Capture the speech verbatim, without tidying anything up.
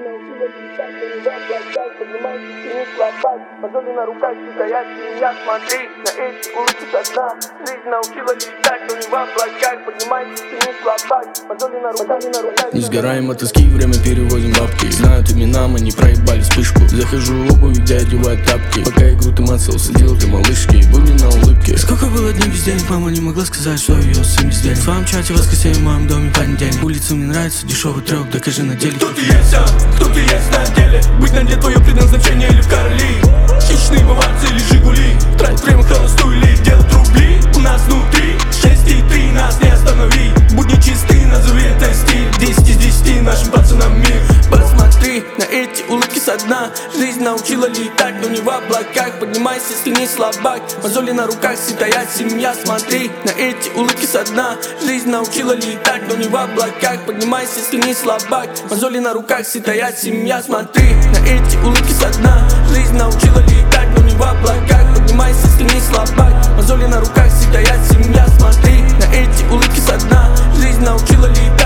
научила летать, но не в облаках. Поднимайся, не слабак, мозоли на руках, стоят семья. Смотри на эти улыбки со дна. Жизнь научила летать, но не в облаках. Поднимайся, не слабак, мозоли на руках. Не сгораем от тоски, время переводим бабки. Знают имена, мы не проебали вспышку. Захожу в обувь, где одевают тапки. Пока игру ты мацал, сидел ты малышки. Будни на улыбке. Сколько было дней без денег, мама не могла сказать, что ее сын без денег. В твоем чате воскресенье, в моем доме понедельник. Улица мне нравится, дешевый трек, докажи на деле. Кто ты есть, а? Кто ты есть на деле? Быть на деле твое предназначение или в короли? Хищные баварцы или жигули? Тратить время холостую или делать рубли? У нас внутри счастье, ты нас не останови. Будни чистые, назови это стиль. Десять из десяти нашим пацанам мир. Посмотри на эти улыбки со дна. Жизнь научила летать, но не в облаках. Поднимайся, если не слабак, мозоли на руках, стоят семья. Смотри на эти улыбки со дна. Жизнь научила летать, но не в облаках. Поднимайся, если не слабак, мозоли на руках, стоят семья. Смотри на эти улыбки со дна. Жизнь научила летать, но не в облаках. Поднимайся, если не слабак, мозоли на руках, стоят семья. Смотри на эти улыбки со дна. Жизнь научила летать.